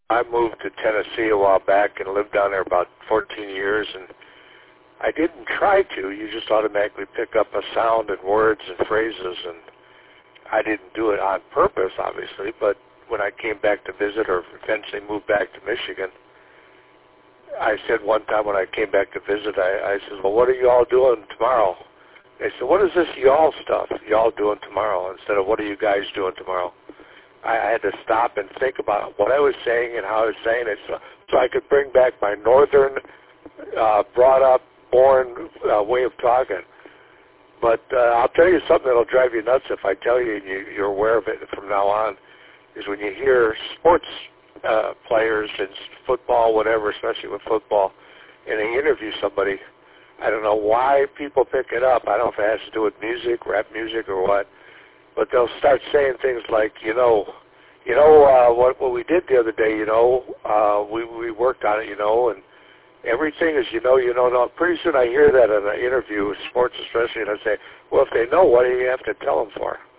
I moved to Tennessee a while back and lived down there about 14 years, and I didn't try to. You just automatically pick up a sound and words and phrases, and I didn't do it on purpose, obviously, but when I came back to visit or eventually moved back to Michigan, I said one time when I came back to visit, I said, well, what are you all doing tomorrow? They said, what is this y'all stuff y'all doing tomorrow instead of what are you guys doing tomorrow? I had to stop and think about what I was saying and how I was saying it so I could bring back my northern, brought up, born way of talking. But I'll tell you something that'll drive you nuts if I tell you and you're aware of it from now on, is when you hear sports players in football, whatever, especially with football, and they interview somebody. I don't know why people pick it up. I don't know if it has to do with music, rap music or what, but they'll start saying things like, what we did the other day, we worked on it, and everything is, no. Pretty soon I hear that in an interview with sports especially, and I say, well, if they know, what do you have to tell them for?